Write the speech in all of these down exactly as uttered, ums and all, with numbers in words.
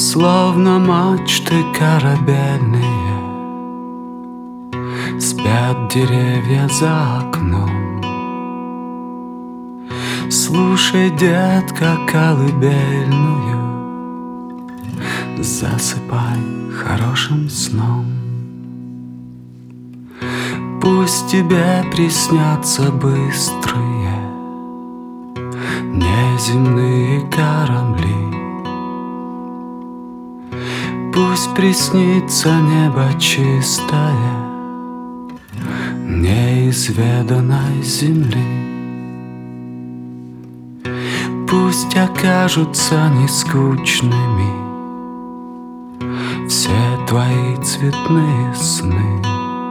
Словно мачты корабельные, спят деревья за окном. Слушай, детка, колыбельную, засыпай хорошим сном. Пусть тебе приснятся быстрые неземные корабли. Пусть приснится небо чистое неизведанной земли. Пусть окажутся нескучными все твои цветные сны.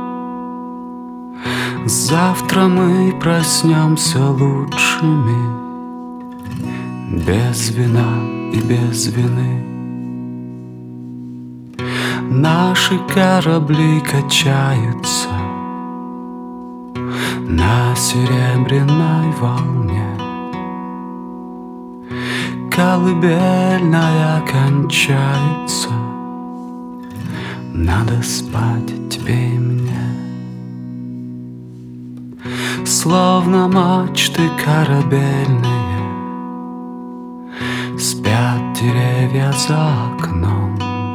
Завтра мы проснемся лучшими, без вина и без вины. Наши корабли качаются на серебряной волне. Колыбельная кончается, надо спать тебе и мне. Словно мачты корабельные, спят деревья за окном.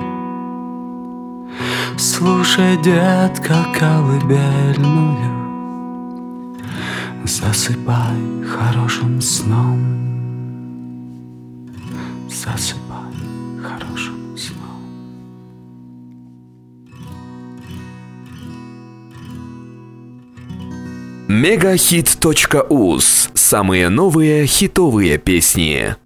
Слушай, детка, колыбельную, засыпай хорошим сном. Засыпай хорошим сном. мегахит точка уз. Самые новые хитовые песни.